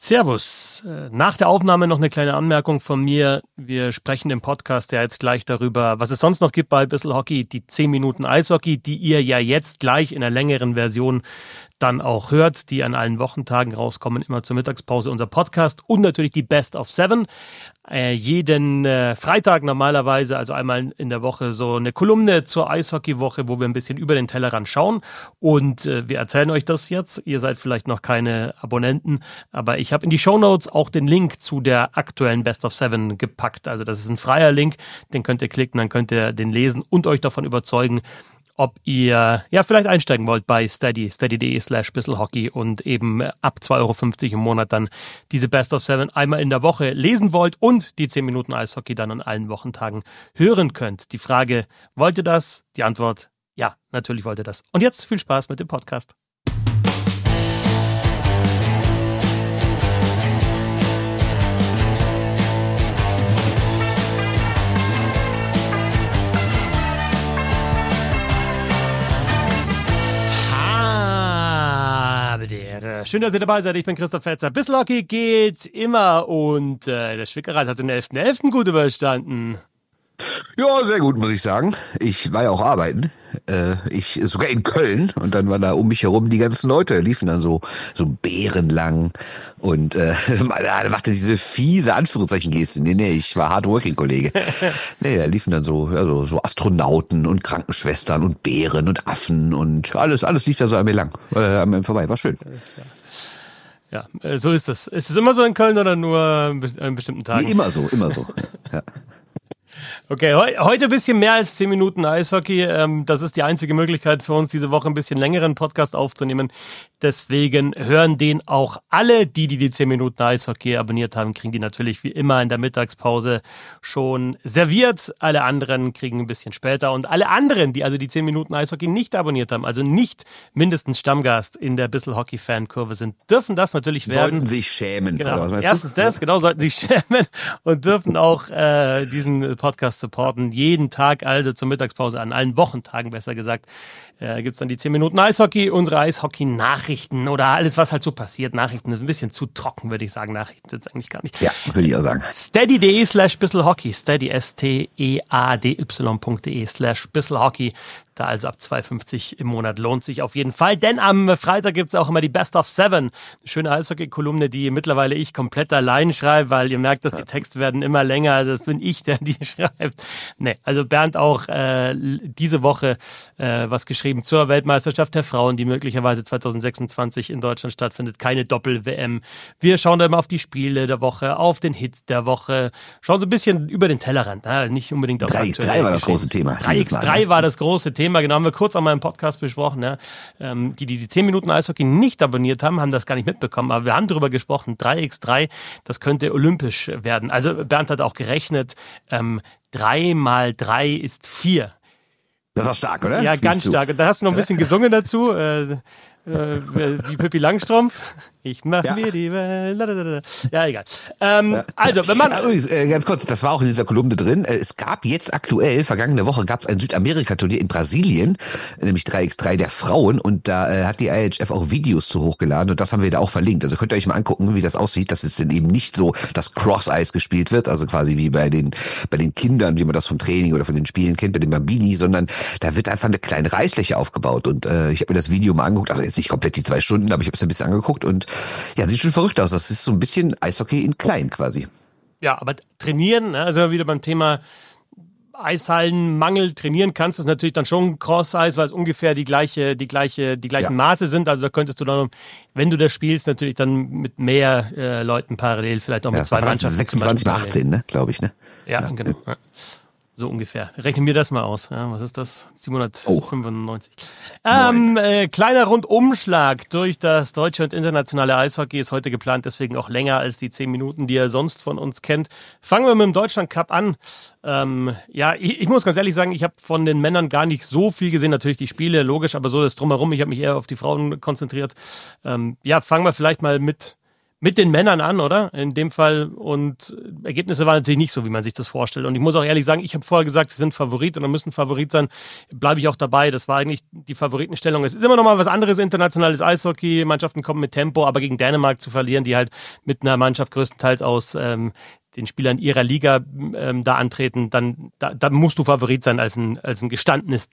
Servus. Nach der Aufnahme noch eine kleine Anmerkung von mir. Wir sprechen im Podcast ja jetzt gleich darüber, was es sonst noch gibt bei Bissl Hockey, die 10 Minuten Eishockey, die ihr ja jetzt gleich in einer längeren Version dann auch hört, die an allen Wochentagen rauskommen, immer zur Mittagspause unser Podcast und natürlich die Best of Seven. Jeden Freitag normalerweise, also einmal in der Woche, so eine Kolumne zur Eishockey-Woche, wo wir ein bisschen über den Tellerrand schauen. Und wir erzählen euch das jetzt. Ihr seid vielleicht noch keine Abonnenten, aber ich habe in die Shownotes auch den Link zu der aktuellen Best of Seven gepackt. Also das ist ein freier Link, den könnt ihr klicken, dann könnt ihr den lesen und euch davon überzeugen, ob ihr ja vielleicht einsteigen wollt bei steady.de/bisselhockey und eben ab 2,50 € im Monat dann diese Best of Seven einmal in der Woche lesen wollt und die 10 Minuten Eishockey dann an allen Wochentagen hören könnt. Die Frage, wollt ihr das? Die Antwort, ja, natürlich wollt ihr das. Und jetzt viel Spaß mit dem Podcast. Schön, dass ihr dabei seid. Ich bin Christoph Fetzer. Bissl Hockey geht immer und der Schwickereit hat den 11.11. gut überstanden. Ja, sehr gut, muss ich sagen. Ich war ja auch arbeiten. Sogar in Köln, und dann waren da um mich herum die ganzen Leute, liefen dann so bärenlang und da machte diese fiese Anführungszeichen-Geste. Nee, ich war Hardworking-Kollege. Nee, da liefen dann so Astronauten und Krankenschwestern und Bären und Affen und alles lief da so an mir lang, an mir vorbei. War schön. Alles klar. Ja, so ist das. Ist es immer so in Köln oder nur an bestimmten Tagen? Nee, immer so. Ja. Okay, heute ein bisschen mehr als 10 Minuten Eishockey. Das ist die einzige Möglichkeit für uns, diese Woche ein bisschen längeren Podcast aufzunehmen. Deswegen hören den auch alle, die 10 Minuten Eishockey abonniert haben, kriegen die natürlich wie immer in der Mittagspause schon serviert. Alle anderen kriegen ein bisschen später. Und alle anderen, die also die 10 Minuten Eishockey nicht abonniert haben, also nicht mindestens Stammgast in der Bissl Hockey Fankurve sind, dürfen das natürlich werden. Sollten sich schämen. Genau. Erstens das, genau, sollten sich schämen und dürfen auch diesen Podcast supporten. Jeden Tag, also zur Mittagspause, an allen Wochentagen besser gesagt, gibt es dann die 10 Minuten Eishockey, unsere Eishockey-Nachrichten oder alles, was halt so passiert. Nachrichten ist ein bisschen zu trocken, würde ich sagen. Nachrichten sind es eigentlich gar nicht. Ja, würde ich auch sagen. steady.de/bisselhockey, steady, steady.de/bisselhockey. Da also ab 2,50 € im Monat lohnt sich auf jeden Fall. Denn am Freitag gibt es auch immer die Best of Seven. Eine schöne Eishockey-Kolumne, die mittlerweile ich komplett allein schreibe, weil ihr merkt, dass die Texte werden immer länger. Das bin ich, der die schreibt. Nee, also Bernd auch diese Woche was geschrieben zur Weltmeisterschaft der Frauen, die möglicherweise 2026 in Deutschland stattfindet. Keine Doppel-WM. Wir schauen da immer auf die Spiele der Woche, auf den Hit der Woche. Schauen so ein bisschen über den Tellerrand. Nicht unbedingt auf 3x3 war das große Thema. 3x3 war das große Thema. Genau, haben wir kurz einmal im Podcast besprochen. Ja. Die 10 Minuten Eishockey nicht abonniert haben, haben das gar nicht mitbekommen. Aber wir haben darüber gesprochen, 3x3, das könnte olympisch werden. Also Bernd hat auch gerechnet, 3 mal 3 ist 4. Das war stark, oder? Ja, ganz stark. Und da hast du noch ein bisschen gesungen dazu. Wie Pippi Langstrumpf. Ich mach mir die Welt. Ja, egal. Also, wenn man... Übrigens, ganz kurz, das war auch in dieser Kolumne drin. Es gab jetzt aktuell, vergangene Woche gab es ein Südamerika-Turnier in Brasilien, nämlich 3x3 der Frauen, und da hat die IHF auch Videos zu hochgeladen und das haben wir da auch verlinkt. Also könnt ihr euch mal angucken, wie das aussieht, dass es dann eben nicht so das Cross-Ice gespielt wird, also quasi wie bei den Kindern, wie man das vom Training oder von den Spielen kennt, bei den Bambini, sondern da wird einfach eine kleine Reisfläche aufgebaut und ich habe mir das Video mal angeguckt, also jetzt nicht komplett die 2 Stunden, aber ich habe es ein bisschen angeguckt und ja, sieht schon verrückt aus. Das ist so ein bisschen Eishockey in klein quasi. Ja, aber trainieren, also wieder beim Thema Eishallenmangel, trainieren kannst du es natürlich dann schon Cross-Eis, weil es ungefähr die gleichen Maße sind. Also da könntest du dann, wenn du das spielst, natürlich dann mit mehr Leuten parallel, vielleicht auch mit 2 Mannschaften. 26 mal 18, ne, glaube ich, ne? Ja. Genau. Ja. So ungefähr. Rechnen wir das mal aus. Ja, was ist das? 795. Kleiner Rundumschlag durch das deutsche und internationale Eishockey ist heute geplant, deswegen auch länger als die 10 Minuten, die ihr sonst von uns kennt. Fangen wir mit dem Deutschland Cup an. Ich muss ganz ehrlich sagen, ich habe von den Männern gar nicht so viel gesehen. Natürlich die Spiele, logisch, aber so das Drumherum. Ich habe mich eher auf die Frauen konzentriert. Fangen wir vielleicht mal mit mit den Männern an, oder? In dem Fall. Und Ergebnisse waren natürlich nicht so, wie man sich das vorstellt. Und ich muss auch ehrlich sagen, ich habe vorher gesagt, sie sind Favorit und dann müssen Favorit sein. Bleibe ich auch dabei. Das war eigentlich die Favoritenstellung. Es ist immer noch mal was anderes, internationales Eishockey. Mannschaften kommen mit Tempo, aber gegen Dänemark zu verlieren, die halt mit einer Mannschaft größtenteils aus den Spielern ihrer Liga da antreten, dann da musst du Favorit sein als ein gestandenes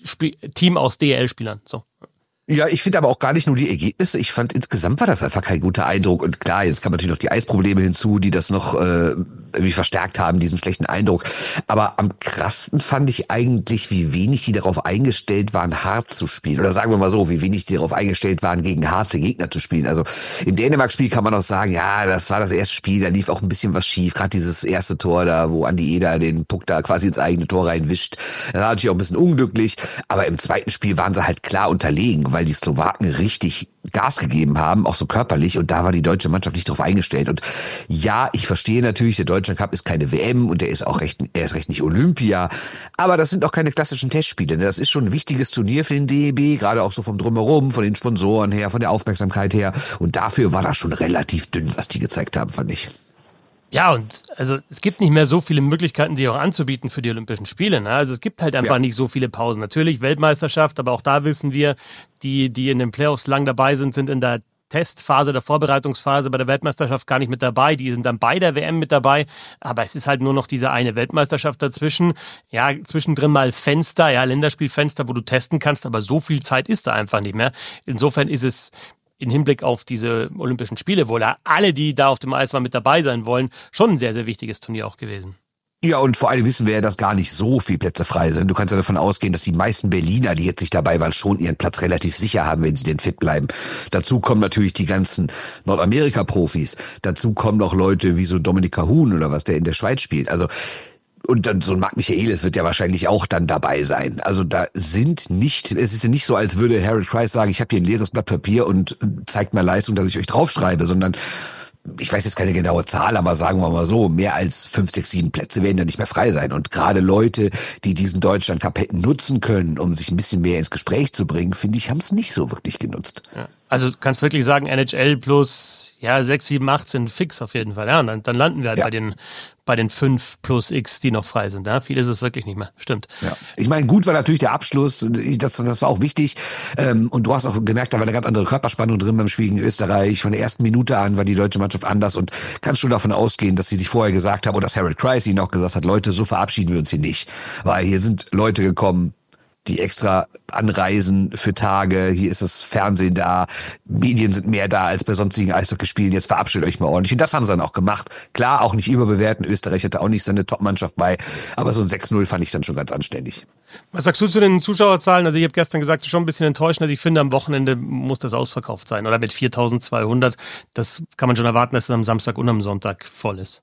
Team aus DEL-Spielern. So. Ja, ich finde aber auch gar nicht nur die Ergebnisse. Ich fand, insgesamt war das einfach kein guter Eindruck. Und klar, jetzt kann man natürlich noch die Eisprobleme hinzu, die das noch irgendwie verstärkt haben, diesen schlechten Eindruck. Aber am krassten fand ich eigentlich, wie wenig die darauf eingestellt waren, hart zu spielen. Oder sagen wir mal so, wie wenig die darauf eingestellt waren, gegen harte Gegner zu spielen. Also im Dänemark-Spiel kann man auch sagen, ja, das war das erste Spiel, da lief auch ein bisschen was schief. Gerade dieses erste Tor da, wo Andi Eder den Puck da quasi ins eigene Tor reinwischt. Das war natürlich auch ein bisschen unglücklich. Aber im zweiten Spiel waren sie halt klar unterlegen, weil die Slowaken richtig Gas gegeben haben, auch so körperlich, und da war die deutsche Mannschaft nicht drauf eingestellt. Und ja, ich verstehe natürlich, der Deutschland Cup ist keine WM und er ist recht nicht Olympia, aber das sind auch keine klassischen Testspiele. Das ist schon ein wichtiges Turnier für den DEB, gerade auch so vom Drumherum, von den Sponsoren her, von der Aufmerksamkeit her, und dafür war das schon relativ dünn, was die gezeigt haben, fand ich. Ja, und also es gibt nicht mehr so viele Möglichkeiten, sich auch anzubieten für die Olympischen Spiele. Ne? Also es gibt halt einfach nicht so viele Pausen. Natürlich Weltmeisterschaft, aber auch da wissen wir, die in den Playoffs lang dabei sind in der Testphase, der Vorbereitungsphase bei der Weltmeisterschaft gar nicht mit dabei. Die sind dann bei der WM mit dabei. Aber es ist halt nur noch diese eine Weltmeisterschaft dazwischen. Ja, zwischendrin mal Fenster, ja, Länderspielfenster, wo du testen kannst. Aber so viel Zeit ist da einfach nicht mehr. Insofern ist es im Hinblick auf diese Olympischen Spiele, wo da alle, die da auf dem Eis waren, mit dabei sein wollen, schon ein sehr, sehr wichtiges Turnier auch gewesen. Ja, und vor allem wissen wir ja, dass gar nicht so viele Plätze frei sind. Du kannst ja davon ausgehen, dass die meisten Berliner, die jetzt nicht dabei waren, schon ihren Platz relativ sicher haben, wenn sie denn fit bleiben. Dazu kommen natürlich die ganzen Nordamerika-Profis. Dazu kommen noch Leute wie so Dominik Kahun oder was, der in der Schweiz spielt. Also, und dann so ein Marc Michaelis wird ja wahrscheinlich auch dann dabei sein. Also es ist ja nicht so, als würde Harold Price sagen, ich habe hier ein leeres Blatt Papier und zeigt mir Leistung, dass ich euch draufschreibe, sondern ich weiß jetzt keine genaue Zahl, aber sagen wir mal so, mehr als 5, 6, 7 Plätze werden ja nicht mehr frei sein. Und gerade Leute, die diesen Deutschland Cup hätten nutzen können, um sich ein bisschen mehr ins Gespräch zu bringen, finde ich, haben es nicht so wirklich genutzt. Ja. Also kannst wirklich sagen, NHL plus 6, 7, 8 sind fix auf jeden Fall. Ja, und dann landen wir halt bei den 5 plus X, die noch frei sind. Ja? Viel ist es wirklich nicht mehr. Stimmt. Ja. Ich meine, gut war natürlich der Abschluss. Das war auch wichtig. Und du hast auch gemerkt, da war eine ganz andere Körperspannung drin beim Spiel gegen Österreich. Von der ersten Minute an war die deutsche Mannschaft anders und kannst schon davon ausgehen, dass sie sich vorher gesagt haben, oder dass Harold Price ihnen auch gesagt hat, Leute, so verabschieden wir uns hier nicht. Weil hier sind Leute gekommen, die extra anreisen für Tage, hier ist das Fernsehen da, Medien sind mehr da als bei sonstigen Eishockeyspielen, jetzt verabschiedet euch mal ordentlich. Und das haben sie dann auch gemacht. Klar, auch nicht überbewerten, Österreich hatte auch nicht seine Top-Mannschaft bei, aber so ein 6-0 fand ich dann schon ganz anständig. Was sagst du zu den Zuschauerzahlen? Also ich habe gestern gesagt, schon ein bisschen enttäuschend. Ich finde, am Wochenende muss das ausverkauft sein. Oder mit 4.200, das kann man schon erwarten, dass es am Samstag und am Sonntag voll ist.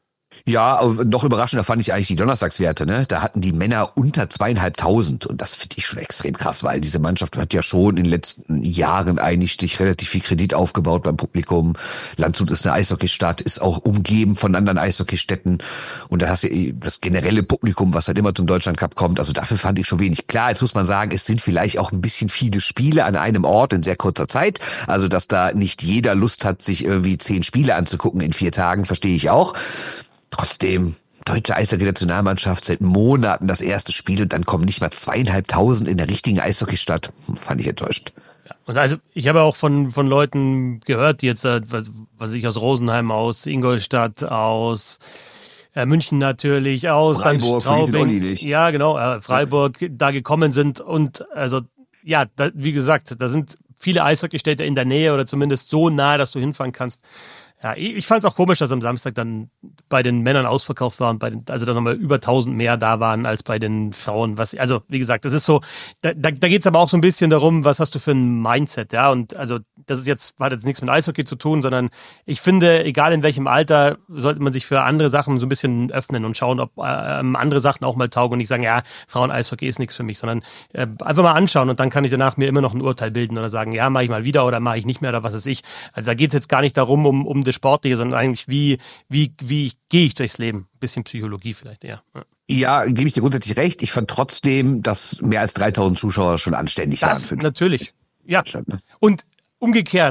Ja, noch überraschender fand ich eigentlich die Donnerstagswerte, ne? Da hatten die Männer unter 2.500 und das finde ich schon extrem krass, weil diese Mannschaft hat ja schon in den letzten Jahren eigentlich sich relativ viel Kredit aufgebaut beim Publikum. Landshut ist eine Eishockeystadt, ist auch umgeben von anderen Eishockeystädten und da hast du das generelle Publikum, was halt immer zum Deutschlandcup kommt. Also dafür fand ich schon wenig. Klar, jetzt muss man sagen, es sind vielleicht auch ein bisschen viele Spiele an einem Ort in sehr kurzer Zeit. Also dass da nicht jeder Lust hat, sich irgendwie 10 Spiele anzugucken in 4 Tagen, verstehe ich auch. Trotzdem, deutsche Eishockey-Nationalmannschaft seit Monaten das erste Spiel und dann kommen nicht mal 2.500 in der richtigen Eishockeystadt. Fand ich enttäuschend. Ja, und also ich habe auch von Leuten gehört, die jetzt, was ich aus Rosenheim, aus Ingolstadt, aus München natürlich, aus Freiburg, Straubing, ja genau, Freiburg, da gekommen sind und also ja, wie gesagt, da sind viele Eishockeystädte in der Nähe oder zumindest so nahe, dass du hinfahren kannst. Ja, ich fand es auch komisch, dass am Samstag dann bei den Männern ausverkauft war und also dann nochmal über 1.000 mehr da waren als bei den Frauen. Also wie gesagt, das ist so, da geht es aber auch so ein bisschen darum, was hast du für ein Mindset, ja, und also das hat jetzt nichts mit Eishockey zu tun, sondern ich finde, egal in welchem Alter, sollte man sich für andere Sachen so ein bisschen öffnen und schauen, ob andere Sachen auch mal taugen und nicht sagen, ja, Frauen-Eishockey ist nichts für mich, sondern einfach mal anschauen und dann kann ich danach mir immer noch ein Urteil bilden oder sagen, ja, mache ich mal wieder oder mache ich nicht mehr oder was weiß ich. Also da geht es jetzt gar nicht darum, um das Sportliche, sondern eigentlich, wie gehe ich durchs Leben? Ein bisschen Psychologie vielleicht eher. Ja, gebe ich dir grundsätzlich recht. Ich fand trotzdem, dass mehr als 3.000 Zuschauer schon anständig waren. Das natürlich. Ja. Und umgekehrt,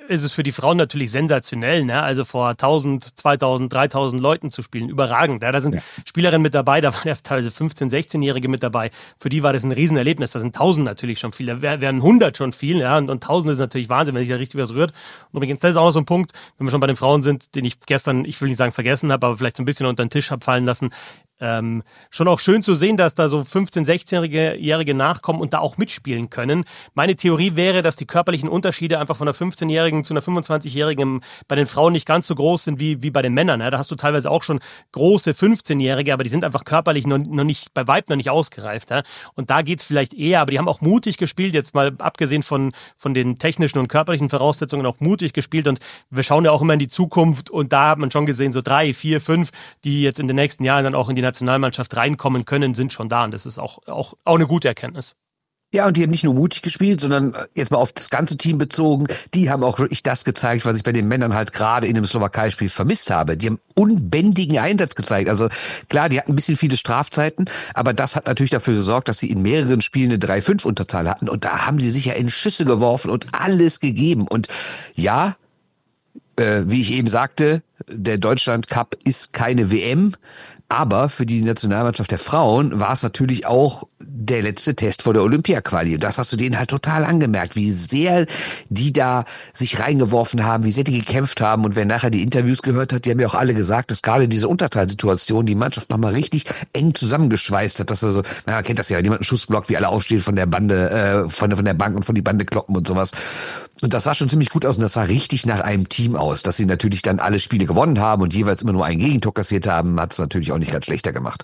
ist es für die Frauen natürlich sensationell, ne? Also vor 1000, 2000, 3000 Leuten zu spielen, überragend. Ja, da sind Spielerinnen mit dabei, da waren ja teilweise 15-, 16-Jährige mit dabei. Für die war das ein Riesenerlebnis. Da sind 1000 natürlich schon viel, da wären 100 schon viel, ja, und 1000 ist natürlich Wahnsinn, wenn sich da richtig was rührt. Und übrigens, das ist auch noch so ein Punkt, wenn wir schon bei den Frauen sind, den ich gestern, ich will nicht sagen vergessen habe, aber vielleicht so ein bisschen unter den Tisch habe fallen lassen. Schon auch schön zu sehen, dass da so 15-, 16-Jährige nachkommen und da auch mitspielen können. Meine Theorie wäre, dass die körperlichen Unterschiede einfach von einer 15-Jährigen zu einer 25-Jährigen bei den Frauen nicht ganz so groß sind wie bei den Männern. Ja, da hast du teilweise auch schon große 15-Jährige, aber die sind einfach körperlich noch nicht, bei Weitem noch nicht ausgereift. Ja. Und da geht's vielleicht eher, aber die haben auch mutig gespielt, jetzt mal abgesehen von den technischen und körperlichen Voraussetzungen, auch mutig gespielt. Und wir schauen ja auch immer in die Zukunft und da hat man schon gesehen, so 3, 4, 5, die jetzt in den nächsten Jahren dann auch in die Nationalmannschaft reinkommen können, sind schon da. Und das ist auch eine gute Erkenntnis. Ja, und die haben nicht nur mutig gespielt, sondern jetzt mal auf das ganze Team bezogen, die haben auch wirklich das gezeigt, was ich bei den Männern halt gerade in dem Slowakei-Spiel vermisst habe. Die haben unbändigen Einsatz gezeigt. Also klar, die hatten ein bisschen viele Strafzeiten, aber das hat natürlich dafür gesorgt, dass sie in mehreren Spielen eine 3-5-Unterzahl hatten. Und da haben sie sich ja in Schüsse geworfen und alles gegeben. Und ja, wie ich eben sagte, der Deutschland Cup ist keine WM, aber für die Nationalmannschaft der Frauen war es natürlich auch der letzte Test vor der Olympia-Quali. Und das hast du denen halt total angemerkt, wie sehr die da sich reingeworfen haben, wie sehr die gekämpft haben. Und wer nachher die Interviews gehört hat, die haben ja auch alle gesagt, dass gerade diese Unterzahlsituation die Mannschaft nochmal richtig eng zusammengeschweißt hat. Dass also, man kennt das ja, jemand einen Schussblock, wie alle aufstehen von der Bande, von der Bank und von die Bande kloppen und sowas. Und das sah schon ziemlich gut aus und das sah richtig nach einem Team aus. Dass sie natürlich dann alle Spiele gewonnen haben und jeweils immer nur ein Gegentor kassiert haben, hat es natürlich auch nicht ganz schlechter gemacht.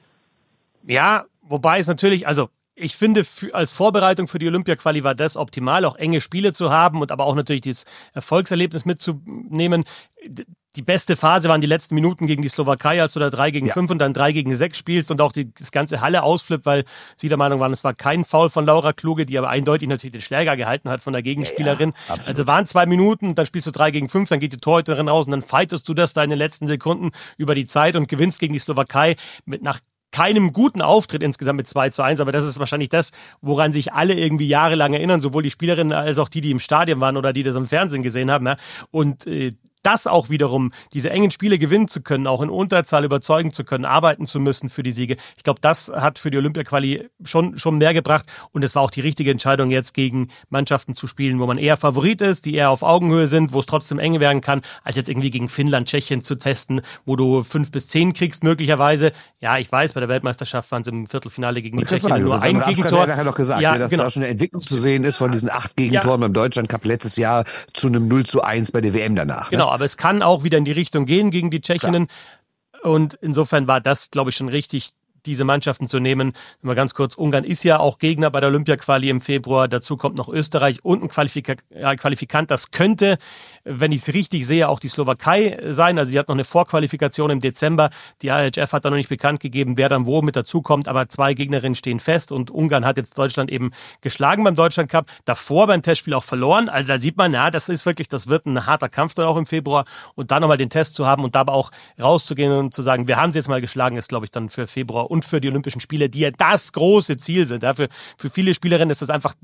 Ja, wobei es natürlich, also ich finde, als Vorbereitung für die Olympia-Quali war das optimal, auch enge Spiele zu haben und aber auch natürlich dieses Erfolgserlebnis mitzunehmen. Die beste Phase waren die letzten Minuten gegen die Slowakei, als du da 3-5 und dann 3-6 spielst und auch das ganze Halle ausflippt, weil sie der Meinung waren, es war kein Foul von Laura Kluge, die aber eindeutig natürlich den Schläger gehalten hat von der Gegenspielerin. Ja, also waren 2 Minuten, dann spielst du 3-5, dann geht die Torhüterin raus und dann fightest du das da in den letzten Sekunden über die Zeit und gewinnst gegen die Slowakei nach keinem guten Auftritt insgesamt mit 2-1, aber das ist wahrscheinlich das, woran sich alle irgendwie jahrelang erinnern, sowohl die Spielerinnen als auch die im Stadion waren oder die das im Fernsehen gesehen haben. Ja. Und das auch wiederum, diese engen Spiele gewinnen zu können, auch in Unterzahl überzeugen zu können, arbeiten zu müssen für die Siege. Ich glaube, das hat für die Olympia-Quali schon mehr gebracht und es war auch die richtige Entscheidung, jetzt gegen Mannschaften zu spielen, wo man eher Favorit ist, die eher auf Augenhöhe sind, wo es trotzdem eng werden kann, als jetzt irgendwie gegen Finnland, Tschechien zu testen, wo du 5 bis 10 kriegst möglicherweise. Ja, ich weiß, bei der Weltmeisterschaft waren es im Viertelfinale gegen die Tschechen nur ein Gegentor. Ja, noch gesagt, ja, dass genau. Da schon eine Entwicklung zu sehen ist von diesen 8 Gegentoren beim Deutschland-Cup letztes Jahr zu einem 0-1 bei der WM danach. Genau. Aber es kann auch wieder in die Richtung gehen gegen die Tschechinnen. Klar. Und insofern war das, glaube ich, schon richtig, diese Mannschaften zu nehmen. Mal ganz kurz, Ungarn ist ja auch Gegner bei der Olympia-Quali im Februar. Dazu kommt noch Österreich und ein Qualifikant. Das könnte, wenn ich es richtig sehe, auch die Slowakei sein. Also die hat noch eine Vorqualifikation im Dezember. Die IHF hat da noch nicht bekannt gegeben, wer dann wo mit dazu kommt. Aber 2 Gegnerinnen stehen fest und Ungarn hat jetzt Deutschland eben geschlagen beim Deutschland-Cup. Davor beim Testspiel auch verloren. Also da sieht man, ja, das wird ein harter Kampf dann auch im Februar. Und da nochmal den Test zu haben und dabei auch rauszugehen und zu sagen, wir haben sie jetzt mal geschlagen, ist, glaube ich, dann für Februar und für die Olympischen Spiele, die ja das große Ziel sind. Ja, für viele Spielerinnen ist das einfach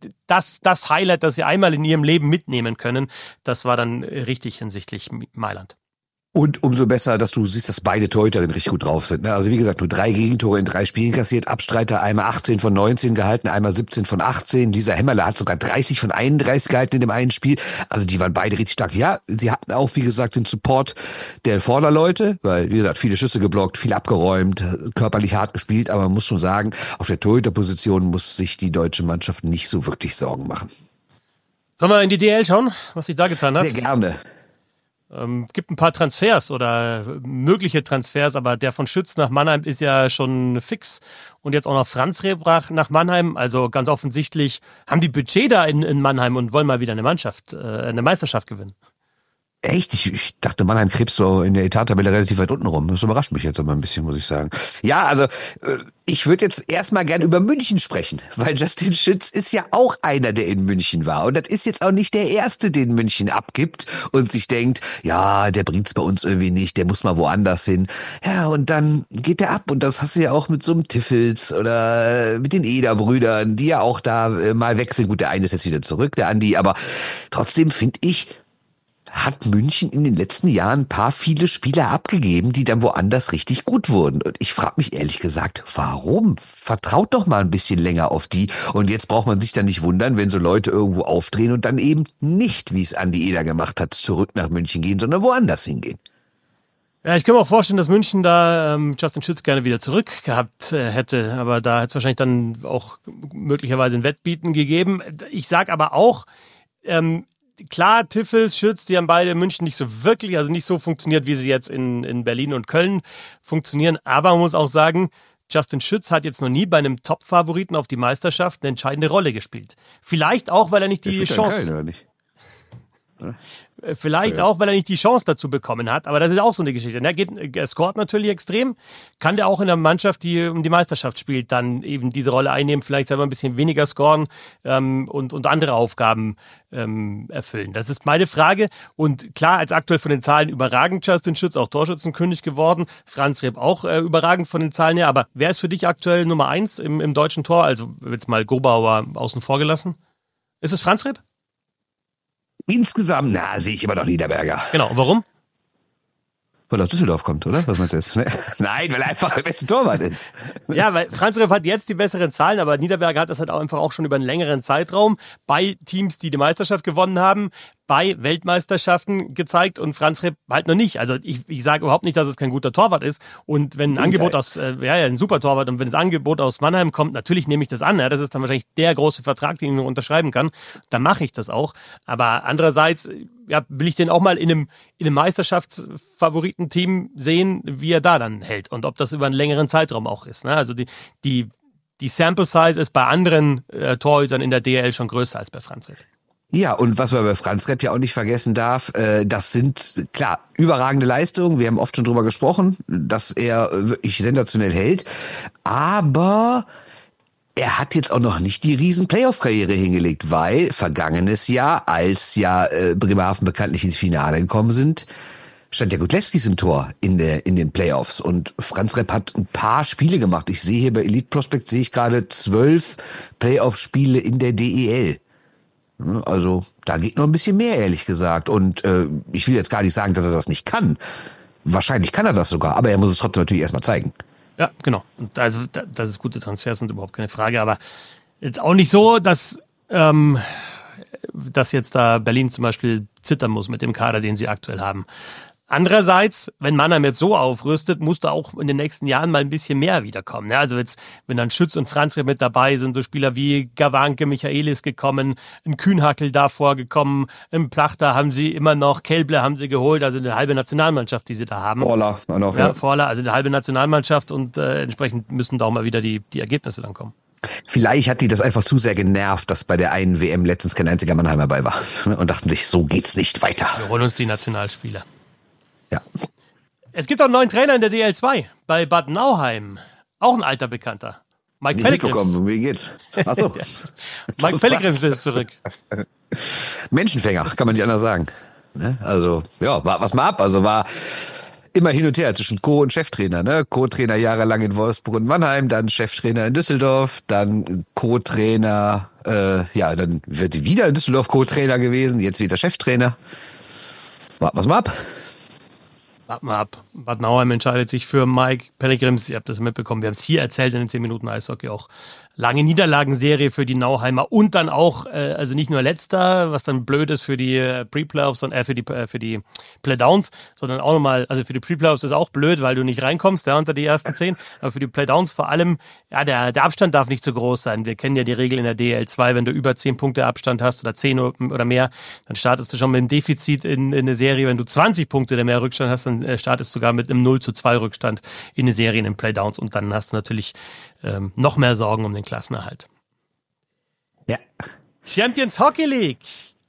das Highlight, das sie einmal in ihrem Leben mitnehmen können. Das war dann richtig hinsichtlich Mailand. Und umso besser, dass du siehst, dass beide Torhüterinnen richtig gut drauf sind. Also wie gesagt, nur 3 Gegentore in 3 Spielen kassiert. Abstreiter einmal 18 von 19 gehalten, einmal 17 von 18. Lisa Hemmerle hat sogar 30 von 31 gehalten in dem einen Spiel. Also die waren beide richtig stark. Ja, sie hatten auch, wie gesagt, den Support der Vorderleute, weil, wie gesagt, viele Schüsse geblockt, viel abgeräumt, körperlich hart gespielt. Aber man muss schon sagen, auf der Torhüterposition muss sich die deutsche Mannschaft nicht so wirklich Sorgen machen. Sollen wir in die DL schauen, was sich da getan hat? Sehr gerne. Gibt ein paar Transfers oder mögliche Transfers, aber der von Schütz nach Mannheim ist ja schon fix und jetzt auch noch Franz Rebrach nach Mannheim, also ganz offensichtlich haben die Budget da in Mannheim und wollen mal wieder eine Meisterschaft gewinnen. Echt? Ich dachte, Mannheim krebst so in der Etat-Tabelle relativ weit unten rum. Das überrascht mich jetzt aber ein bisschen, muss ich sagen. Ja, also ich würde jetzt erstmal gern über München sprechen, weil Justin Schütz ist ja auch einer, der in München war. Und das ist jetzt auch nicht der Erste, den München abgibt und sich denkt, ja, der bringt's bei uns irgendwie nicht, der muss mal woanders hin. Ja, und dann geht der ab. Und das hast du ja auch mit so einem Tiffels oder mit den Eder-Brüdern, die ja auch da mal wechseln. Gut, der eine ist jetzt wieder zurück, der Andi. Aber trotzdem finde ich, hat München in den letzten Jahren ein paar viele Spieler abgegeben, die dann woanders richtig gut wurden. Und ich frage mich ehrlich gesagt, warum? Vertraut doch mal ein bisschen länger auf die. Und jetzt braucht man sich dann nicht wundern, wenn so Leute irgendwo aufdrehen und dann eben nicht, wie es Andi Eder gemacht hat, zurück nach München gehen, sondern woanders hingehen. Ja, ich kann mir auch vorstellen, dass München da Justin Schütz gerne wieder zurück gehabt hätte. Aber da hätte es wahrscheinlich dann auch möglicherweise ein Wettbieten gegeben. Ich sage aber auch, klar, Tiffels, Schütz, die haben beide in München nicht so wirklich, also nicht so funktioniert, wie sie jetzt in Berlin und Köln funktionieren. Aber man muss auch sagen, Justin Schütz hat jetzt noch nie bei einem Top-Favoriten auf die Meisterschaft eine entscheidende Rolle gespielt. Vielleicht auch, weil er nicht die Chance... Köln, oder nicht? Oder? Vielleicht auch, weil er nicht die Chance dazu bekommen hat. Aber das ist auch so eine Geschichte. Er scoret natürlich extrem. Kann der auch in einer Mannschaft, die um die Meisterschaft spielt, dann eben diese Rolle einnehmen, vielleicht selber ein bisschen weniger scoren und andere Aufgaben erfüllen. Das ist meine Frage. Und klar, als aktuell von den Zahlen überragend Justin Schütz, auch Torschützenkönig geworden. Franz Reb auch überragend von den Zahlen her. Aber wer ist für dich aktuell Nummer 1 im deutschen Tor? Also jetzt mal Grubauer außen vor gelassen. Ist es Franz Reb? Insgesamt, sehe ich immer noch Niederberger. Genau. Und warum? Weil er aus Düsseldorf kommt, oder? Was meinst du jetzt? Nein, weil er einfach der beste Torwart ist. Ja, weil Franz Reb hat jetzt die besseren Zahlen, aber Niederberger hat das halt auch einfach auch schon über einen längeren Zeitraum bei Teams, die die Meisterschaft gewonnen haben, bei Weltmeisterschaften gezeigt und Franz Reb halt noch nicht. Also ich sage überhaupt nicht, dass es kein guter Torwart ist. Und wenn ein Angebot aus, ein super Torwart, und wenn das Angebot aus Mannheim kommt, natürlich nehme ich das an. Ja, das ist dann wahrscheinlich der große Vertrag, den ich nur unterschreiben kann. Dann mache ich das auch. Aber andererseits, ja, will ich den auch mal in einem Meisterschaftsfavoritenteam sehen, wie er da dann hält und ob das über einen längeren Zeitraum auch ist. Ne? Also die Sample Size ist bei anderen Torhütern in der DL schon größer als bei Franz Reb. Ja, und was man bei Franz Reb ja auch nicht vergessen darf, das sind, klar, überragende Leistungen. Wir haben oft schon drüber gesprochen, dass er wirklich sensationell hält. Aber er hat jetzt auch noch nicht die riesen Playoff-Karriere hingelegt, weil vergangenes Jahr, als ja Bremerhaven bekanntlich ins Finale gekommen sind, stand ja Gudlewskis im Tor in den Playoffs. Und Franz Reb hat ein paar Spiele gemacht. Ich sehe hier bei Elite Prospect, sehe ich gerade 12 Playoff-Spiele in der DEL. Also da geht noch ein bisschen mehr, ehrlich gesagt. Und ich will jetzt gar nicht sagen, dass er das nicht kann. Wahrscheinlich kann er das sogar, aber er muss es trotzdem natürlich erstmal zeigen. Ja, genau. Und also, dass es gute Transfers sind, überhaupt keine Frage. Aber jetzt auch nicht so, dass jetzt da Berlin zum Beispiel zittern muss mit dem Kader, den sie aktuell haben. Andererseits, wenn Mannheim jetzt so aufrüstet, muss da auch in den nächsten Jahren mal ein bisschen mehr wiederkommen. Ja, also jetzt, wenn dann Schütz und Franz Reb mit dabei sind, so Spieler wie Gawanke, Michaelis gekommen, ein Kühnhackel davor gekommen, ein Plachter haben sie immer noch, Kelble haben sie geholt, also eine halbe Nationalmannschaft, die sie da haben. Vorler, noch, ja. Vorler, also eine halbe Nationalmannschaft und entsprechend müssen da auch mal wieder die Ergebnisse dann kommen. Vielleicht hat die das einfach zu sehr genervt, dass bei der einen WM letztens kein einziger Mannheimer dabei war. Und dachten sich, so geht's nicht weiter. Wir holen uns die Nationalspieler. Ja. Es gibt auch einen neuen Trainer in der DL2 bei Bad Nauheim. Auch ein alter Bekannter. Mike Pellegrims. Wie geht's? Achso. Mike Pellegrims ist zurück. Menschenfänger, kann man nicht anders sagen. Also, ja, was mal ab. Also war immer hin und her zwischen Co- und Cheftrainer. Ne? Co-Trainer jahrelang in Wolfsburg und Mannheim, dann Cheftrainer in Düsseldorf, dann Co-Trainer, dann wird wieder in Düsseldorf Co-Trainer gewesen, jetzt wieder Cheftrainer. Was mal ab. Warten wir ab. Bad Nauheim entscheidet sich für Mike Pellegrims. Ihr habt das mitbekommen. Wir haben es hier erzählt in den 10 Minuten Eishockey auch. Lange Niederlagenserie für die Nauheimer und dann auch, also nicht nur letzter, was dann blöd ist für die Pre-Playoffs, sondern für die Playdowns, sondern auch nochmal, also für die Pre-Playoffs ist auch blöd, weil du nicht reinkommst, ja, unter die ersten 10, aber für die Playdowns vor allem, ja, der Abstand darf nicht zu groß sein. Wir kennen ja die Regel in der DL2, wenn du über 10 Punkte Abstand hast oder 10 oder mehr, dann startest du schon mit einem Defizit in eine Serie. Wenn du 20 Punkte oder mehr Rückstand hast, dann startest du sogar mit einem 0:2 Rückstand in eine Serie in den Playdowns und dann hast du natürlich noch mehr Sorgen um den Klassenerhalt. Ja. Champions Hockey League.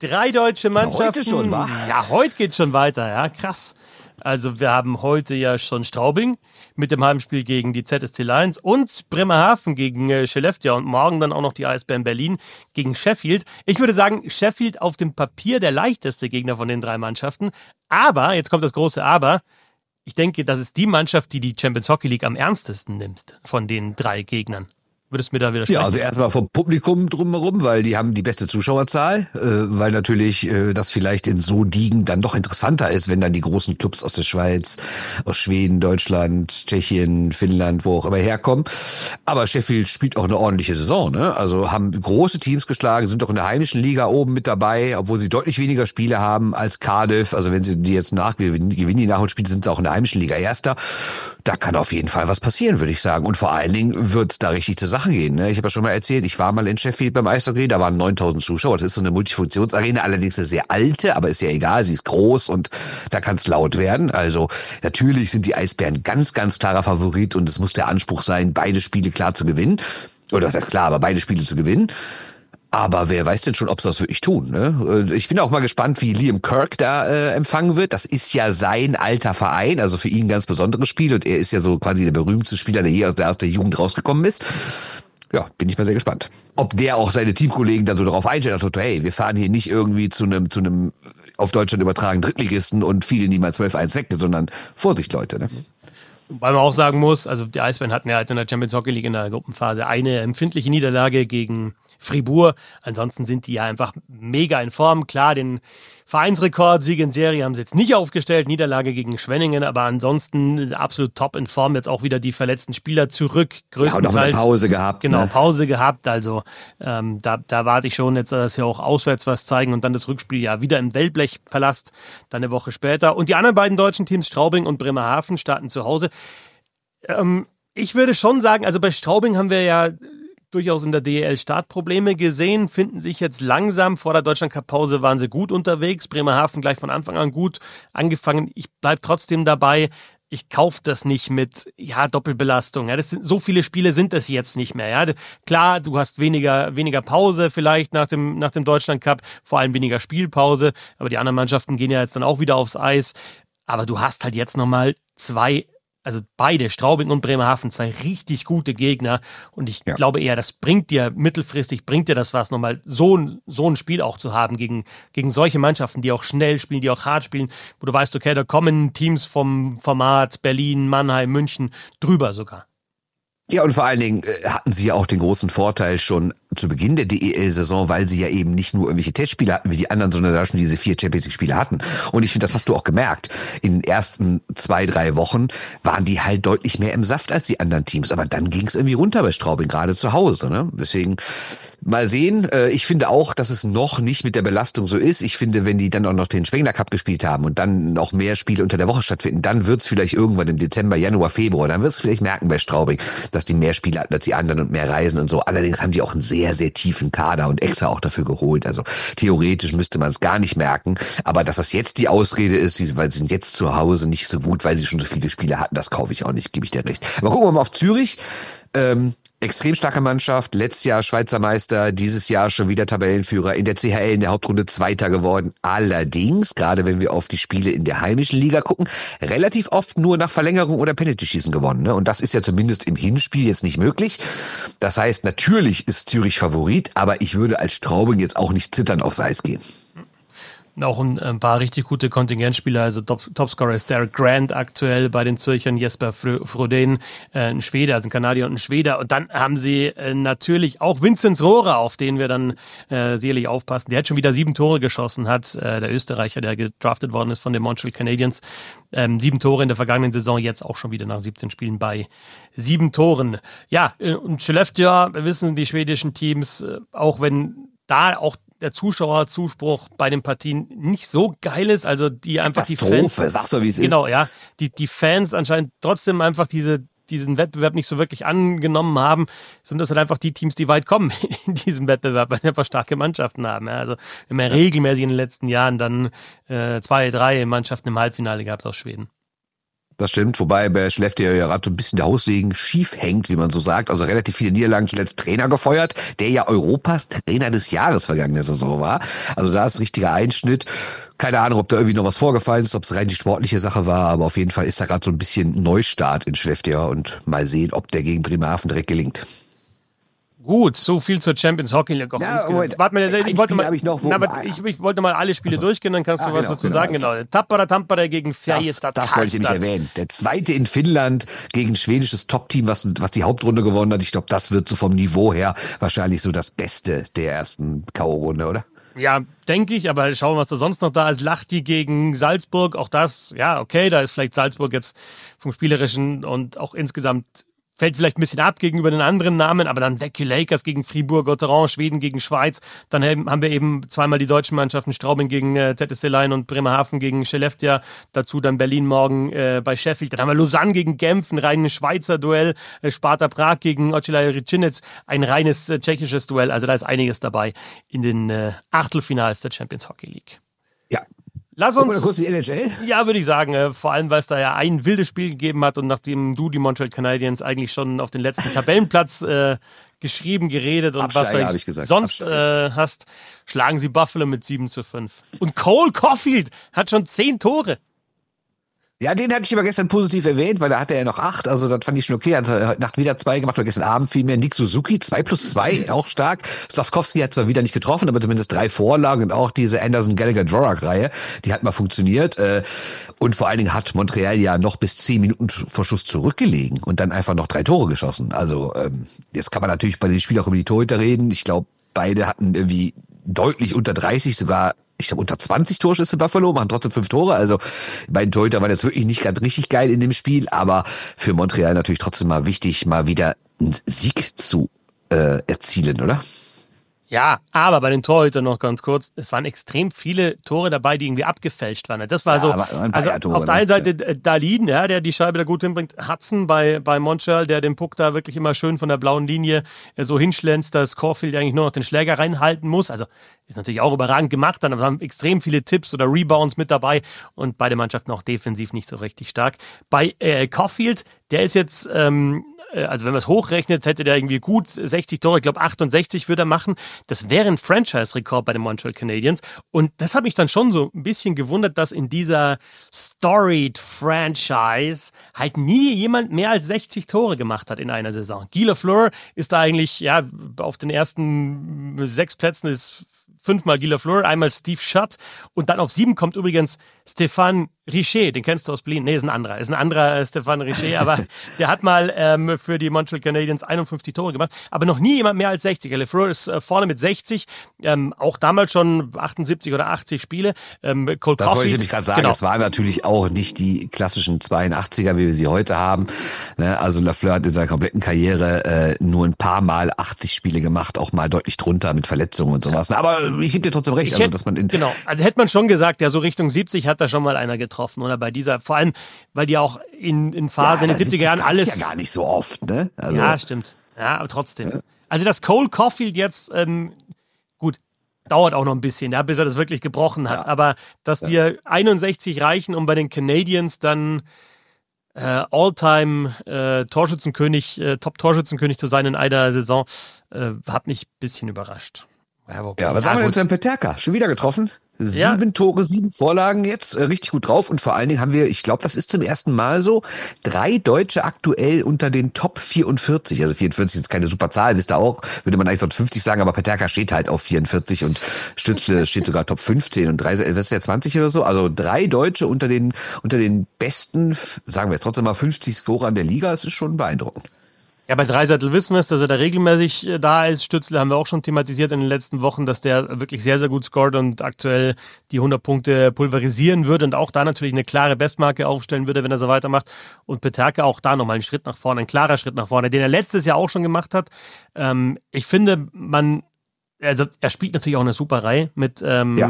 3 deutsche Mannschaften. Heute schon, wa? Ja, heute geht schon weiter, ja, krass. Also wir haben heute ja schon Straubing mit dem Heimspiel gegen die ZSC Lions und Bremerhaven gegen Skellefteå und morgen dann auch noch die Eisbären Berlin gegen Sheffield. Ich würde sagen, Sheffield auf dem Papier der leichteste Gegner von den 3 Mannschaften. Aber, jetzt kommt das große Aber, ich denke, das ist die Mannschaft, die Champions Hockey League am ernstesten nimmt von den 3 Gegnern. Würdest du mir da widersprechen? Ja, also erstmal vom Publikum drumherum, weil die haben die beste Zuschauerzahl, weil natürlich das vielleicht in so Ligen dann doch interessanter ist, wenn dann die großen Clubs aus der Schweiz, aus Schweden, Deutschland, Tschechien, Finnland, wo auch immer herkommen. Aber Sheffield spielt auch eine ordentliche Saison, ne? Also haben große Teams geschlagen, sind doch in der heimischen Liga oben mit dabei, obwohl sie deutlich weniger Spiele haben als Cardiff. Also wenn sie die jetzt gewinnen die Nachholspiele, sind sie auch in der heimischen Liga Erster. Da kann auf jeden Fall was passieren, würde ich sagen. Und vor allen Dingen wird da richtig zur Sache gehen. Ne? Ich habe ja schon mal erzählt, ich war mal in Sheffield beim Eishockey, da waren 9.000 Zuschauer. Das ist so eine Multifunktionsarena, allerdings eine sehr alte, aber ist ja egal, sie ist groß und da kann es laut werden. Also natürlich sind die Eisbären ganz, ganz klarer Favorit und es muss der Anspruch sein, beide Spiele klar zu gewinnen. Oder das heißt klar, aber beide Spiele zu gewinnen. Aber wer weiß denn schon, ob sie das wirklich tun, ne? Ich bin auch mal gespannt, wie Liam Kirk da empfangen wird. Das ist ja sein alter Verein, also für ihn ein ganz besonderes Spiel. Und er ist ja so quasi der berühmteste Spieler, der je aus der Jugend rausgekommen ist. Ja, bin ich mal sehr gespannt. Ob der auch seine Teamkollegen dann so darauf einstellt, und hey, wir fahren hier nicht irgendwie zu einem auf Deutschland übertragenen Drittligisten und viele niemals 12-1 weg, sondern Vorsicht, Leute, ne? Weil man auch sagen muss, also die Eisbären hatten ja jetzt in der Champions Hockey League in der Gruppenphase eine empfindliche Niederlage gegen Fribourg. Ansonsten sind die ja einfach mega in Form. Klar, den Vereinsrekord, Sieg in Serie haben sie jetzt nicht aufgestellt, Niederlage gegen Schwenningen, aber ansonsten absolut top in Form. Jetzt auch wieder die verletzten Spieler zurück, größtenteils. Ja, und auch eine Pause gehabt. Genau, ne? Pause gehabt. Also da warte ich schon jetzt, dass sie auch auswärts was zeigen und dann das Rückspiel ja wieder im Wellblechpalast, dann eine Woche später. Und die anderen beiden deutschen Teams, Straubing und Bremerhaven, starten zu Hause. Ich würde schon sagen, also bei Straubing haben wir ja durchaus in der DEL Startprobleme gesehen, finden sich jetzt langsam. Vor der Deutschland-Cup-Pause waren sie gut unterwegs. Bremerhaven gleich von Anfang an gut angefangen. Ich bleibe trotzdem dabei. Ich kaufe das nicht mit Doppelbelastung. Ja, so viele Spiele sind das jetzt nicht mehr. Ja, klar, du hast weniger Pause vielleicht nach dem Deutschland-Cup, vor allem weniger Spielpause. Aber die anderen Mannschaften gehen ja jetzt dann auch wieder aufs Eis. Aber du hast halt jetzt nochmal 2, also beide, Straubing und Bremerhaven, 2 richtig gute Gegner. Und ich glaube eher, das mittelfristig bringt dir das was, nochmal so ein Spiel auch zu haben gegen solche Mannschaften, die auch schnell spielen, die auch hart spielen, wo du weißt, okay, da kommen Teams vom Format Berlin, Mannheim, München drüber sogar. Ja, und vor allen Dingen hatten sie ja auch den großen Vorteil schon zu Beginn der DEL-Saison, weil sie ja eben nicht nur irgendwelche Testspiele hatten wie die anderen, sondern da schon diese 4 Champions-League-Spiele hatten. Und ich finde, das hast du auch gemerkt. In den ersten 2-3 Wochen waren die halt deutlich mehr im Saft als die anderen Teams. Aber dann ging es irgendwie runter bei Straubing, gerade zu Hause. Ne? Deswegen mal sehen. Ich finde auch, dass es noch nicht mit der Belastung so ist. Ich finde, wenn die dann auch noch den Spengler Cup gespielt haben und dann noch mehr Spiele unter der Woche stattfinden, dann wird es vielleicht irgendwann im Dezember, Januar, Februar, dann wirst du vielleicht merken bei Straubing, dass die mehr Spiele hatten als die anderen und mehr Reisen und so. Allerdings haben die auch einen sehr, sehr tiefen Kader und extra auch dafür geholt. Also theoretisch müsste man es gar nicht merken. Aber dass das jetzt die Ausrede ist, weil sie sind jetzt zu Hause nicht so gut, weil sie schon so viele Spiele hatten, das kaufe ich auch nicht, gebe ich dir recht. Aber gucken wir mal auf Zürich. Extrem starke Mannschaft, letztes Jahr Schweizer Meister, dieses Jahr schon wieder Tabellenführer, in der CHL in der Hauptrunde Zweiter geworden. Allerdings, gerade wenn wir auf die Spiele in der heimischen Liga gucken, relativ oft nur nach Verlängerung oder Penalty-Schießen gewonnen. Ne? Und das ist ja zumindest im Hinspiel jetzt nicht möglich. Das heißt, natürlich ist Zürich Favorit, aber ich würde als Straubing jetzt auch nicht zittern aufs Eis gehen. Auch ein paar richtig gute Kontingentspieler, also Topscorer ist Derek Grant aktuell bei den Zürchern, Jesper Frodén, ein Schwede, also ein Kanadier und ein Schweder. Und dann haben sie natürlich auch Vinzenz Rohrer, auf den wir dann sicherlich aufpassen. Der hat schon wieder 7 Tore geschossen, der Österreicher, der gedraftet worden ist von den Montreal Canadiens. 7 Tore in der vergangenen Saison, jetzt auch schon wieder nach 17 Spielen bei 7 Toren. Ja, und Skellefteå, wir wissen, die schwedischen Teams, auch wenn da auch der Zuschauerzuspruch bei den Partien nicht so geil ist, also die einfach die Fans, sagst du, wie es ist. Genau, ja, die Fans anscheinend trotzdem einfach diesen Wettbewerb nicht so wirklich angenommen haben, sind das halt einfach die Teams, die weit kommen in diesem Wettbewerb, weil sie einfach starke Mannschaften haben. Ja. Also wir haben ja regelmäßig in den letzten Jahren dann 2, 3 Mannschaften im Halbfinale gehabt aus Schweden. Das stimmt, wobei bei Skellefteå ja gerade so ein bisschen der Haussegen schief hängt, wie man so sagt. Also relativ viele Niederlagen, zuletzt Trainer gefeuert, der ja Europas Trainer des Jahres vergangene Saison war. Also da ist richtiger Einschnitt. Keine Ahnung, ob da irgendwie noch was vorgefallen ist, ob es rein die sportliche Sache war, aber auf jeden Fall ist da gerade so ein bisschen Neustart in Skellefteå und mal sehen, ob der gegen Bremerhaven direkt gelingt. Gut, so viel zur Champions Hockey League. Ja, Warte mal, ich wollte mal alle Spiele Also, durchgehen, dann kannst du was dazu sagen. Genau. Tappara gegen Färjestad. Das wollte ich nämlich erwähnen. Der zweite in Finnland gegen ein schwedisches Top-Team, was die Hauptrunde gewonnen hat. Ich glaube, das wird so vom Niveau her wahrscheinlich so das Beste der ersten K.O.-Runde, oder? Ja, denke ich, aber schauen wir, was da sonst noch da ist. Lahti gegen Salzburg, auch das, ja, okay, da ist vielleicht Salzburg jetzt vom Spielerischen und auch insgesamt fällt vielleicht ein bisschen ab gegenüber den anderen Namen, aber dann Växjö Lakers gegen Fribourg-Gotteron, Schweden gegen Schweiz. Dann haben wir eben zweimal die deutschen Mannschaften, Straubing gegen ZSC Lion und Bremerhaven gegen Skellefteå. Dazu dann Berlin morgen bei Sheffield. Dann haben wir Lausanne gegen Genf, ein reines Schweizer Duell. Sparta Prag gegen Ocilai Ricinec, ein reines tschechisches Duell. Also da ist einiges dabei in den Achtelfinals der Champions Hockey League. Ja. Lass uns. Oder kurz die NHL? Ja, würde ich sagen. Vor allem, weil es da ja ein wildes Spiel gegeben hat und nachdem du die Montreal Canadiens eigentlich schon auf den letzten Tabellenplatz geschrieben, geredet und Absteiger, was du sonst hast, schlagen sie Buffalo mit 7-5. Und Cole Caulfield hat schon 10 Tore. Ja, den hatte ich aber gestern positiv erwähnt, weil da hatte er noch 8, also das fand ich schon okay. Also heute Nacht wieder 2 gemacht oder gestern Abend viel mehr. Nick Suzuki, 2+2, auch stark. Slafkovsky hat zwar wieder nicht getroffen, aber zumindest 3 Vorlagen und auch diese Anderson-Gallagher-Dvorak-Reihe, die hat mal funktioniert. Und vor allen Dingen hat Montreal ja noch bis 10 Minuten vor Schluss zurückgelegen und dann einfach noch 3 Tore geschossen. Also jetzt kann man natürlich bei den Spielen auch über die Torhüter reden. Ich glaube, beide hatten irgendwie deutlich unter 30, sogar ich glaube, unter 20 Torschüsse Buffalo, machen trotzdem 5 Tore. Also die beiden Torhüter waren jetzt wirklich nicht gerade richtig geil in dem Spiel, aber für Montreal natürlich trotzdem mal wichtig, mal wieder einen Sieg zu erzielen, oder? Ja, aber bei den Torhütern noch ganz kurz, es waren extrem viele Tore dabei, die irgendwie abgefälscht waren. Das war so, also auf der einen Seite Dahlin, ja, der die Scheibe da gut hinbringt, Hudson bei Montreal, der den Puck da wirklich immer schön von der blauen Linie so hinschlänzt, dass Caulfield eigentlich nur noch den Schläger reinhalten muss. Also ist natürlich auch überragend gemacht, dann haben extrem viele Tipps oder Rebounds mit dabei und beide Mannschaften auch defensiv nicht so richtig stark. Bei Caulfield, der ist jetzt, also wenn man es hochrechnet, hätte der irgendwie gut 60 Tore, ich glaube 68 würde er machen. Das wäre ein Franchise-Rekord bei den Montreal Canadiens. Und das hat mich dann schon so ein bisschen gewundert, dass in dieser storied Franchise halt nie jemand mehr als 60 Tore gemacht hat in einer Saison. Guy Lafleur ist da eigentlich, ja, auf den ersten 6 Plätzen ist 5-mal Guy Lafleur, einmal Steve Shutt und dann auf 7 kommt übrigens Stéphane Richer, den kennst du aus Berlin? Nee, ist ein anderer Stéphane Richer, aber der hat mal für die Montreal Canadiens 51 Tore gemacht, aber noch nie jemand mehr als 60. Lafleur ist vorne mit 60, auch damals schon 78 oder 80 Spiele. Cole Caulfield, das wollte ich nämlich gerade sagen, es waren natürlich auch nicht die klassischen 82er, wie wir sie heute haben. Also Lafleur hat in seiner kompletten Karriere nur ein paar Mal 80 Spiele gemacht, auch mal deutlich drunter mit Verletzungen und sowas. Aber ich gebe dir trotzdem recht. Also hätte man schon gesagt, ja, so Richtung 70 hat da schon mal einer getroffen, oder bei dieser, vor allem, weil die auch in Phasen in den 70er Jahren alles... Das ist ja gar nicht so oft, ne? Also, ja, stimmt. Ja, aber trotzdem. Ja. Also dass Cole Caulfield jetzt, gut, dauert auch noch ein bisschen, ja, bis er das wirklich gebrochen hat, aber dass dir 61 reichen, um bei den Canadiens dann All-Time Torschützenkönig, Top-Torschützenkönig zu sein in einer Saison, hat mich ein bisschen überrascht. Ja, was haben wir denn zu Peterka? Schon wieder getroffen? 7 Tore, 7 Vorlagen jetzt, richtig gut drauf. Und vor allen Dingen haben wir, ich glaube, das ist zum ersten Mal so, 3 Deutsche aktuell unter den Top 44. Also 44 ist keine super Zahl, wisst ihr auch, würde man eigentlich so 50 sagen, aber Peterka steht halt auf 44 und Stützle steht sogar Top 15 und 3, was ist ja 20 oder so. Also 3 Deutsche unter den besten, sagen wir jetzt trotzdem mal 50 Scorern der Liga, das ist schon beeindruckend. Ja, bei Draisaitl wissen wir es, dass er da regelmäßig da ist. Stützle haben wir auch schon thematisiert in den letzten Wochen, dass der wirklich sehr, sehr gut scored und aktuell die 100 Punkte pulverisieren würde und auch da natürlich eine klare Bestmarke aufstellen würde, wenn er so weitermacht. Und Peterka auch da nochmal einen Schritt nach vorne, ein klarer Schritt nach vorne, den er letztes Jahr auch schon gemacht hat. Ich finde, er spielt natürlich auch eine super Reihe mit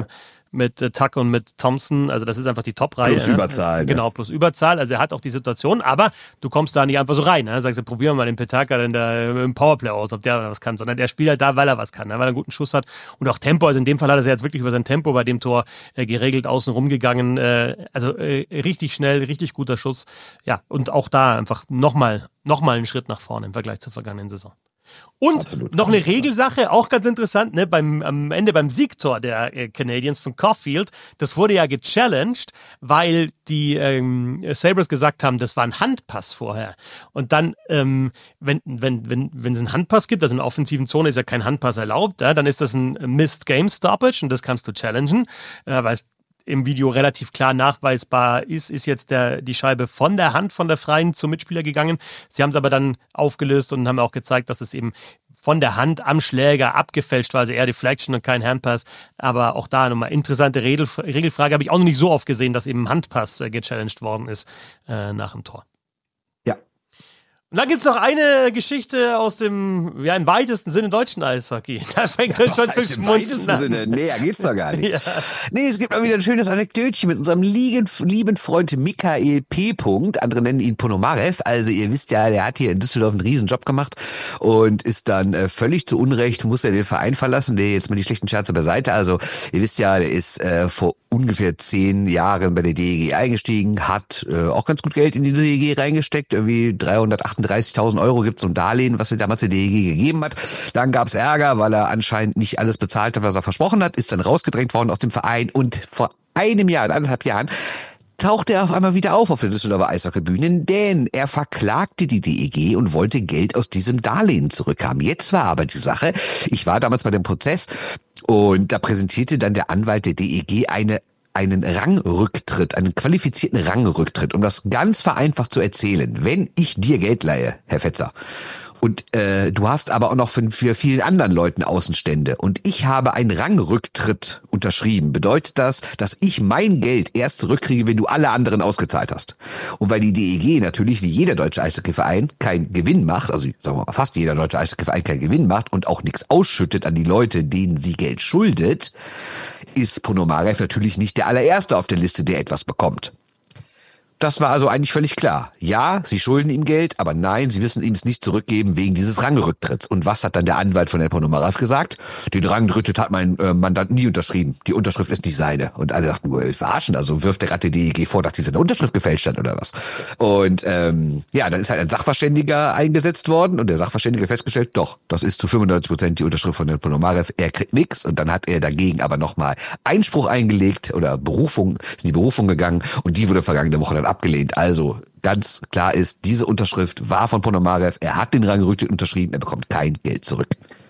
Tuck und mit Thompson. Also das ist einfach die Top-Reihe. Plus Überzahl. Genau, plus Überzahl. Also er hat auch die Situation, aber du kommst da nicht einfach so rein. Sagst du, probieren wir mal den Petaka denn da im Powerplay aus, ob der was kann. Sondern der spielt halt da, weil er was kann, weil er einen guten Schuss hat. Und auch Tempo, also in dem Fall hat er jetzt wirklich über sein Tempo bei dem Tor geregelt, außen rumgegangen. Richtig schnell, richtig guter Schuss. Ja, und auch da einfach nochmal einen Schritt nach vorne im Vergleich zur vergangenen Saison. Und absolut, noch eine Regelsache, auch ganz interessant, ne, am Ende beim Siegtor der Canadiens von Caulfield, das wurde ja gechallenged, weil die Sabres gesagt haben, das war ein Handpass vorher. Und dann, wenn es einen Handpass gibt, also in der offensiven Zone ist ja kein Handpass erlaubt, ja, dann ist das ein Missed Game Stoppage und das kannst du challengen, weil es im Video relativ klar nachweisbar ist jetzt die Scheibe von der Hand von der Freien zum Mitspieler gegangen. Sie haben es aber dann aufgelöst und haben auch gezeigt, dass es eben von der Hand am Schläger abgefälscht war, also eher Deflection und kein Handpass. Aber auch da nochmal interessante Regelfrage, habe ich auch noch nicht so oft gesehen, dass eben Handpass gechallenged worden ist nach dem Tor. Und dann gibt's noch eine Geschichte aus dem, im weitesten Sinne deutschen Eishockey. Da fängt es schon zu schmunzeln an. Im weitesten Sinne? Nee, geht's doch gar nicht. Ja. Nee, es gibt mal wieder ein schönes Anekdötchen mit unserem lieben Freund Michael P. Andere nennen ihn Ponomarev. Also ihr wisst ja, der hat hier in Düsseldorf einen riesen Job gemacht und ist dann völlig zu Unrecht, muss er den Verein verlassen. Der jetzt mal die schlechten Scherze beiseite. Also ihr wisst ja, der ist vor ungefähr 10 Jahren bei der DEG eingestiegen, hat auch ganz gut Geld in die DEG reingesteckt, irgendwie 338.000 Euro gibt's so ein Darlehen, was er damals der DEG gegeben hat. Dann gab's Ärger, weil er anscheinend nicht alles bezahlt hat, was er versprochen hat, ist dann rausgedrängt worden aus dem Verein und vor einem Jahr, 1,5 Jahren, tauchte er auf einmal wieder auf der Düsseldorfer Eishockeybühne, denn er verklagte die DEG und wollte Geld aus diesem Darlehen zurückhaben. Jetzt war aber die Sache, ich war damals bei dem Prozess und da präsentierte dann der Anwalt der DEG einen Rangrücktritt, einen qualifizierten Rangrücktritt, um das ganz vereinfacht zu erzählen. Wenn ich dir Geld leihe, Herr Fetzer, und du hast aber auch noch für vielen anderen Leuten Außenstände und ich habe einen Rangrücktritt unterschrieben, bedeutet das, dass ich mein Geld erst zurückkriege, wenn du alle anderen ausgezahlt hast. Und weil die DEG natürlich wie jeder deutsche Eishockeyverein keinen Gewinn macht, also sagen wir mal, fast jeder deutsche Eishockeyverein keinen Gewinn macht und auch nichts ausschüttet an die Leute, denen sie Geld schuldet, ist Ponomarev natürlich nicht der allererste auf der Liste, der etwas bekommt. Das war also eigentlich völlig klar. Ja, sie schulden ihm Geld, aber nein, sie müssen ihm es nicht zurückgeben wegen dieses Rangrücktritts. Und was hat dann der Anwalt von Herrn Ponomarev gesagt? Den Rangrücktritt hat mein Mandant nie unterschrieben. Die Unterschrift ist nicht seine. Und alle dachten, verarschen, also wirft der gerade die DEG vor, dass die seine Unterschrift gefälscht hat oder was. Und dann ist halt ein Sachverständiger eingesetzt worden und der Sachverständige festgestellt, doch, das ist zu 95% die Unterschrift von Herrn Ponomarev. Er kriegt nichts und dann hat er dagegen aber nochmal Einspruch eingelegt oder ist in die Berufung gegangen und die wurde vergangene Woche dann abgelehnt. Also ganz klar ist, diese Unterschrift war von Ponomarev. Er hat den Rangrücktritt unterschrieben, er bekommt kein Geld zurück.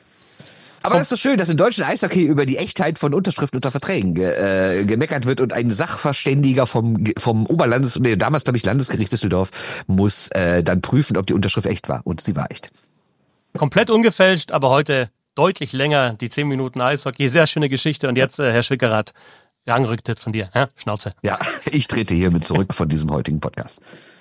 Aber das ist so schön, dass im deutschen Eishockey über die Echtheit von Unterschriften unter Verträgen gemeckert wird und ein Sachverständiger vom damals glaube ich Landesgericht Düsseldorf muss dann prüfen, ob die Unterschrift echt war. Und sie war echt. Komplett ungefälscht, aber heute deutlich länger, die 10 Minuten Eishockey. Sehr schöne Geschichte. Und jetzt, Herr Schwickerath, Rangrücktritt von dir, ja? Schnauze. Ja, ich trete hiermit zurück von diesem heutigen Podcast.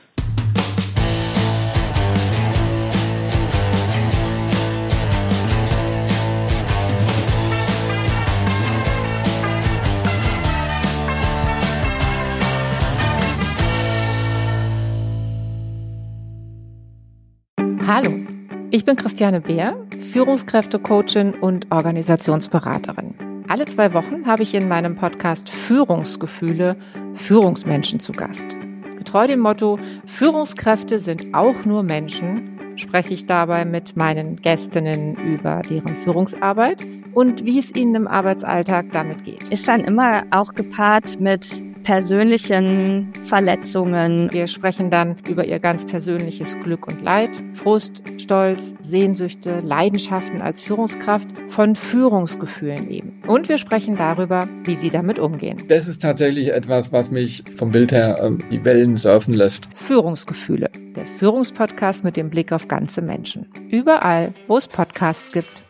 Hallo, ich bin Christiane Beer, Führungskräftecoachin und Organisationsberaterin. Alle 2 Wochen habe ich in meinem Podcast Führungsgefühle Führungsmenschen zu Gast. Getreu dem Motto, Führungskräfte sind auch nur Menschen, spreche ich dabei mit meinen Gästinnen über deren Führungsarbeit und wie es ihnen im Arbeitsalltag damit geht. Ist dann immer auch gepaart mit persönlichen Verletzungen. Wir sprechen dann über ihr ganz persönliches Glück und Leid, Frust, Stolz, Sehnsüchte, Leidenschaften als Führungskraft, von Führungsgefühlen eben. Und wir sprechen darüber, wie sie damit umgehen. Das ist tatsächlich etwas, was mich vom Bild her die Wellen surfen lässt. Führungsgefühle, der Führungspodcast mit dem Blick auf ganze Menschen. Überall, wo es Podcasts gibt.